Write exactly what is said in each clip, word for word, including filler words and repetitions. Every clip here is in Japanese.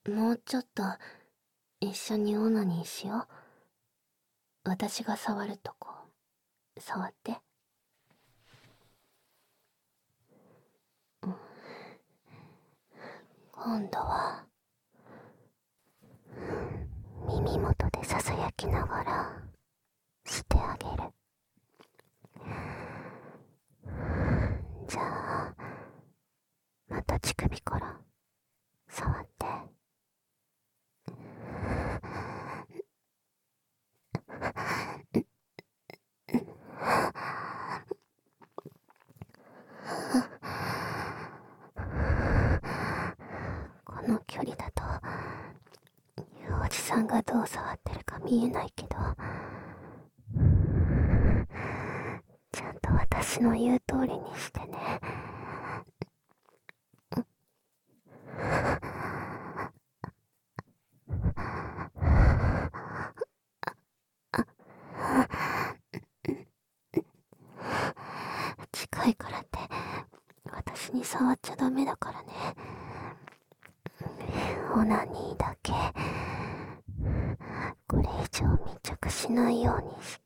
もうちょっと一緒にオナニーしよう。私が触るとこ触って。今度は耳元でささやきながらしてあげる。じゃあまた乳首から触って。この距離だとおじさんがどう触ってるか見えないけど、ちゃんと私の言う通りにしてね。近いからって私に触っちゃダメだからね。オナニーだけこれ以上密着しないようにして。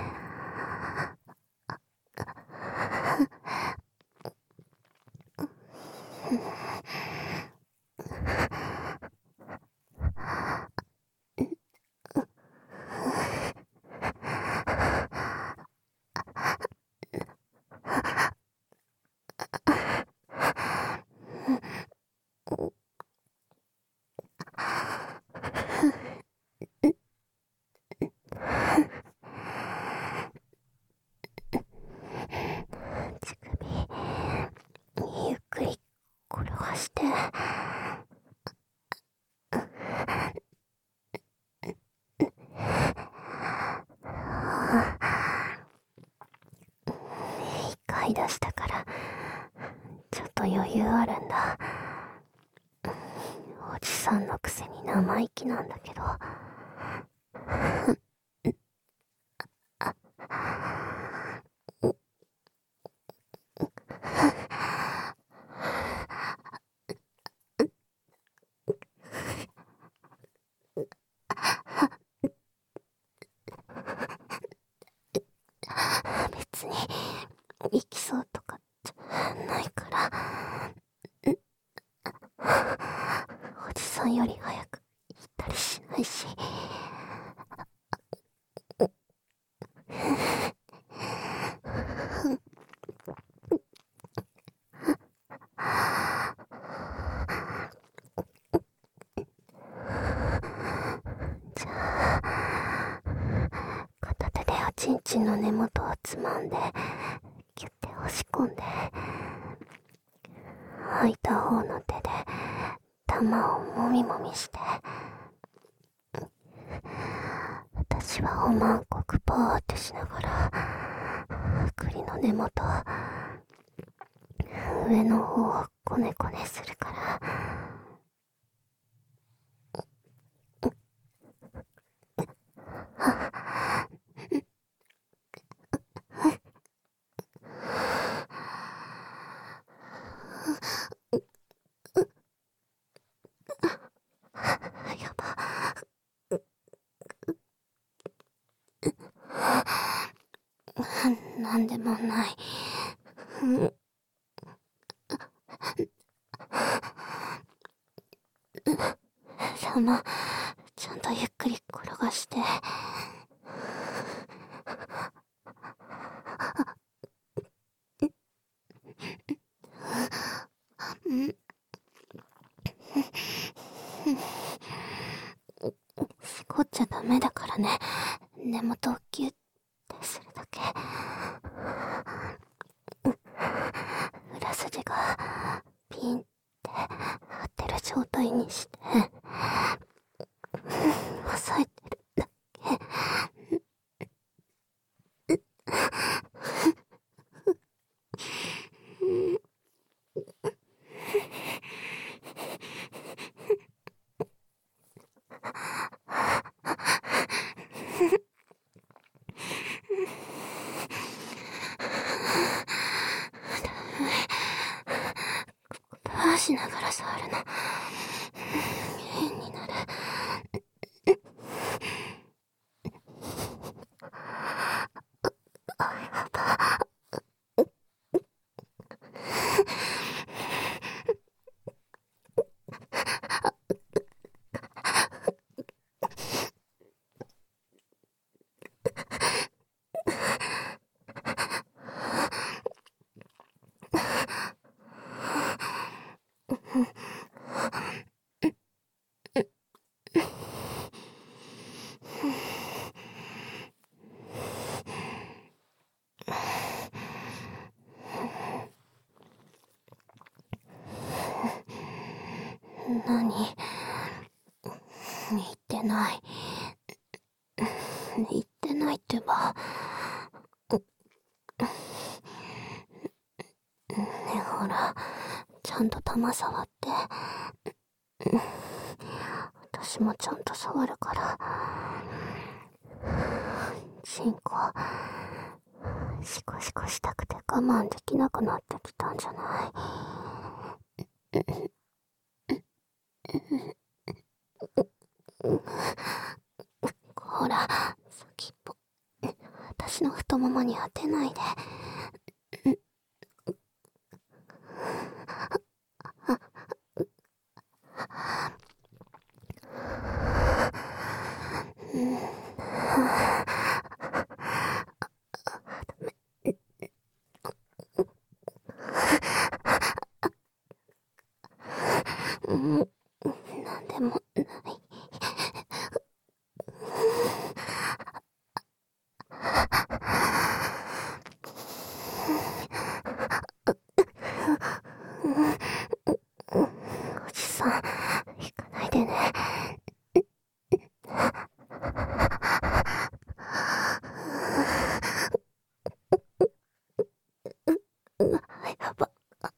乳首ゆっくり転がして。一回出したからちょっと余裕あるんだ。おじさんのくせに生意気なんだけど。別に行きそうとかじゃないから。おじさんより早く行ったりしないし。じゃあ片手でおちんちんの根元をつまんでギュッて押し込んで、空いた方の手で玉をもみもみして。私はおまんこくパーってしながら栗の根元上の方をコネコネするから。やば。なんでもない。玉ちゃんとゆっくり転がして。しこっちゃダメだからね。根元をギュッてするだけ。裏筋がピンって張ってる状態にして押さえてるだけ。パーしながら触るの何？言ってない。言ってないってば。ねえ、ほら、ちゃんと玉触って。私もちゃんと触るから。チンコ、シコシコしたくて我慢できなくなってきたんじゃない？ほら、先っぽ、私の太ももに当てないで。うん、なんでもない。おじさん、行かないでね。やば。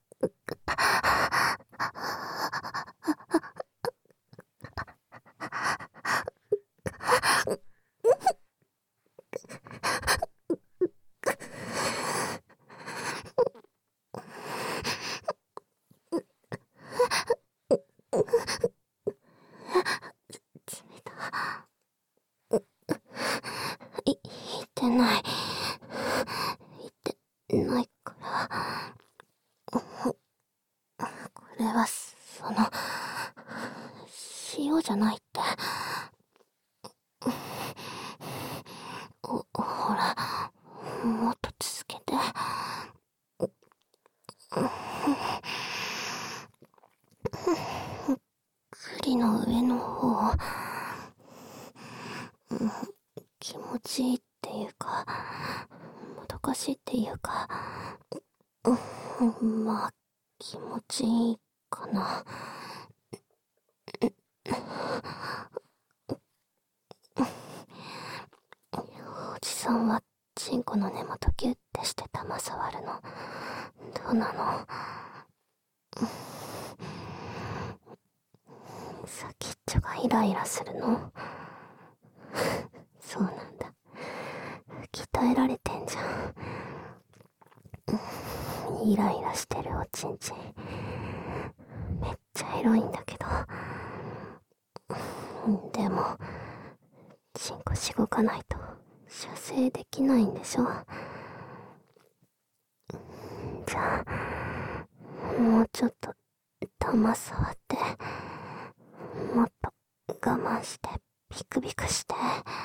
い、言ってない。言ってないから。これは、その、塩じゃないって。お、ほら、もっと続けて。栗の上の方、気持ちいいっていうか、もどかしいっていうか、まあ、気持ちいいかな。おじさんはチンコの根元ギュッてして玉触るのどうなの？先っちょがイライラするの？そうなんだ。鍛えられてんじゃん。イライラしてるおちんちんめっちゃエロいんだけど。でもチンコしごかないと射精できないんでしょ。じゃあもうちょっと玉触って、もっと我慢してビクビクして。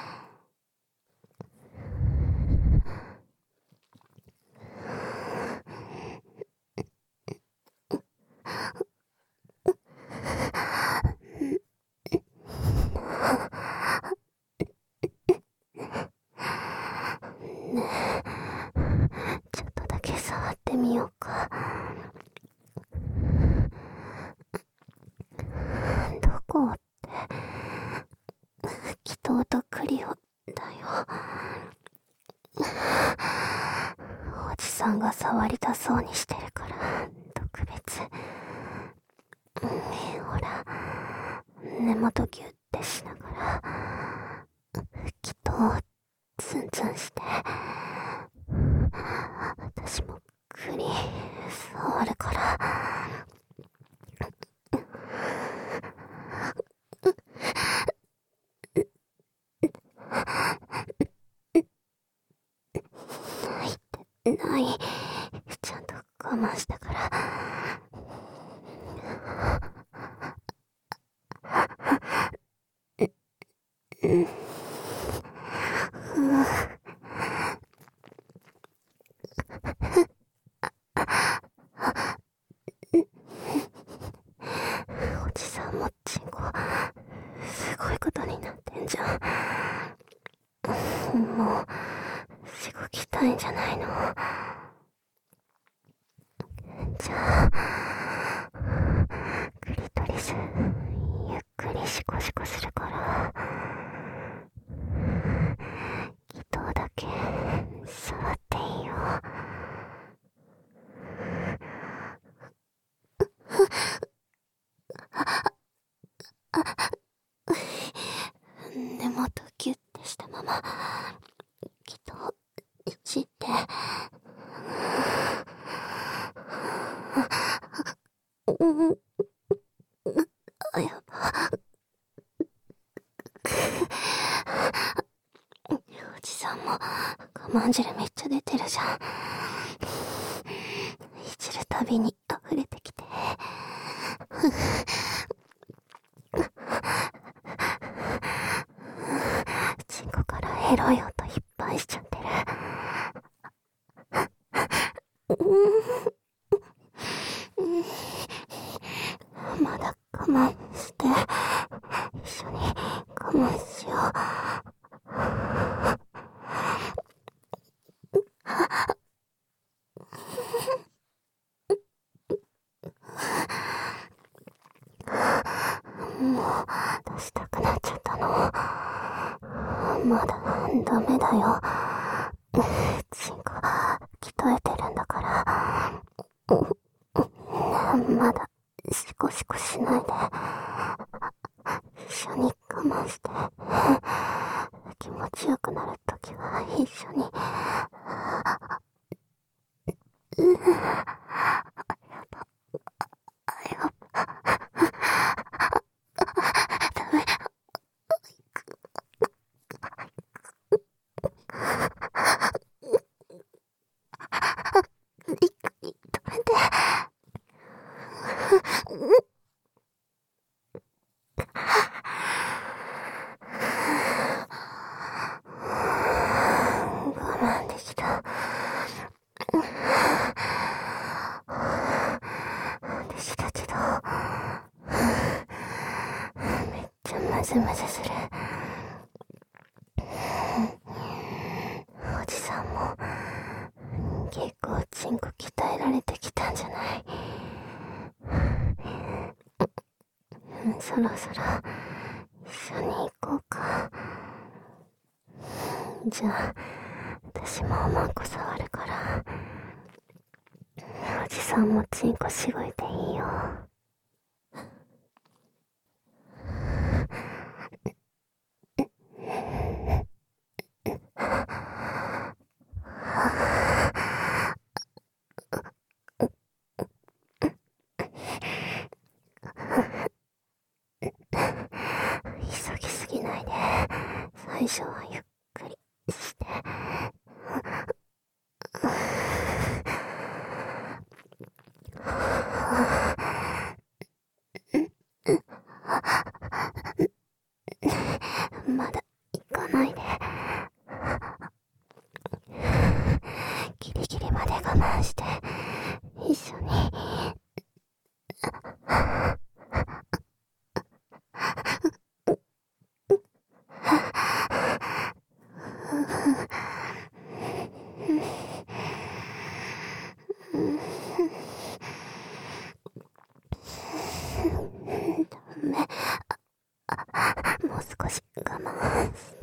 ねえ、ちょっとだけ触ってみようか。どこって、祈祷とクリオだよ。おじさんが触りたそうにしてるから特別。ねえ、ほら、根元ギュッてしながら祈祷をツンツンして。私もクリ触るから。ないってない。ちゃんと我慢したから。うん。 もチンコすごいことになってんじゃん。もうしごきたいんじゃないの。じゃあクリトリスゆっくりシコシコするから気筒だけ触っていいよ。根元ギュッてしたまま気筒いじってうんあ、やばおじさんも我慢汁めっちゃ出てるじゃん。いじるたびに溢れてきてチンコからエロい音いっぱいしちゃってる。まだ我慢して一緒に我慢しよう。もう出したくなっちゃったの。まだダメだよ。チンコ鍛えてるんだから。まだシコシコしないで一緒に我慢して気持ちよくなるときは一緒に。うんやばやばダメ一回止めて。我慢できた。できたけどめっちゃムズムズする。おじさんも結構チンコ鍛えられてきたんじゃない？そろそろ一緒に行こうか。じゃあ私もおまんこ触るからおじさんもチンコしごいていいよ。急ぎすぎないで最初はゆっくりして。まだ行かないで。ギリギリまで我慢して一緒に。もう少し我慢して。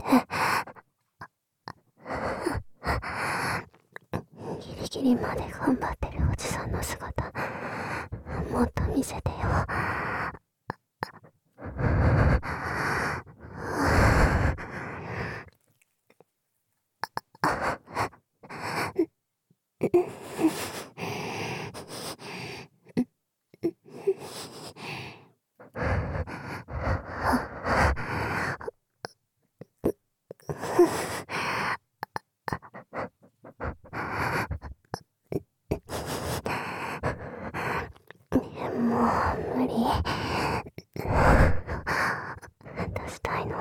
ギリギリまで頑張ってるおじさんの姿もっと見せてよ。もう無理。出したいの。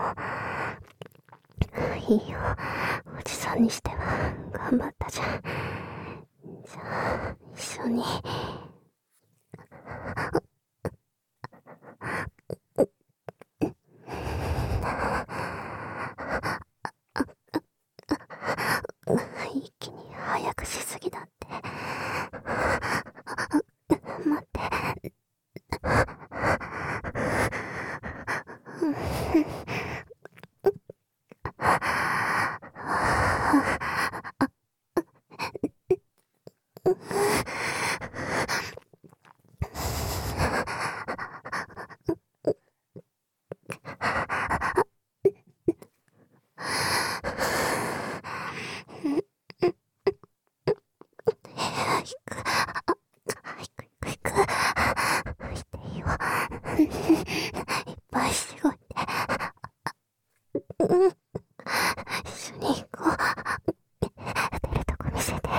いいよ、おじさんにしては頑張ったじゃん。じゃあ一緒に。 いっぱいしてこいって。うん。一緒に行こう。出るとこ見せて。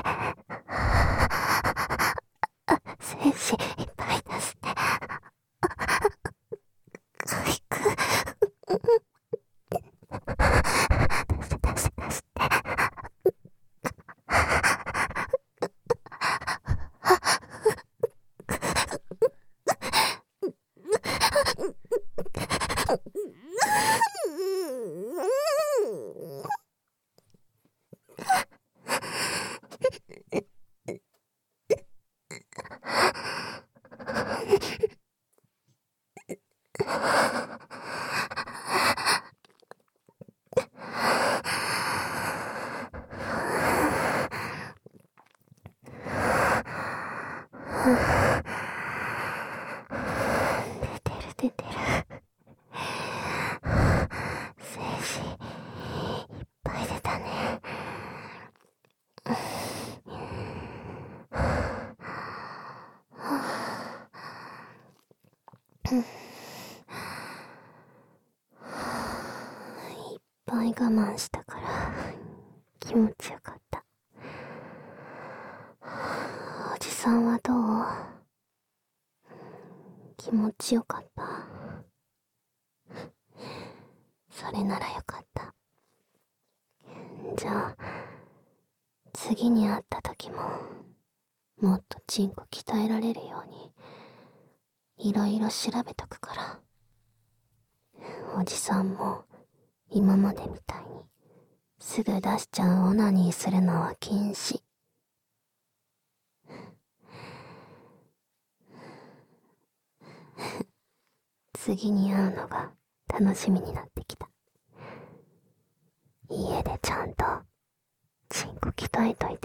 精子いっぱい出して。行く。出して出して出して。出てる。精子いっぱい出たね。いっぱい我慢したから気持ちよかった。おじさんはどう？気持ちよかった？それならよかった。じゃあ次に会った時ももっとチンコ鍛えられるようにいろいろ調べとくから。おじさんも今までみたいにすぐ出しちゃうオナニーするのは禁止。次に会うのが楽しみになってきた。家でちゃんとチンコ鍛えといて。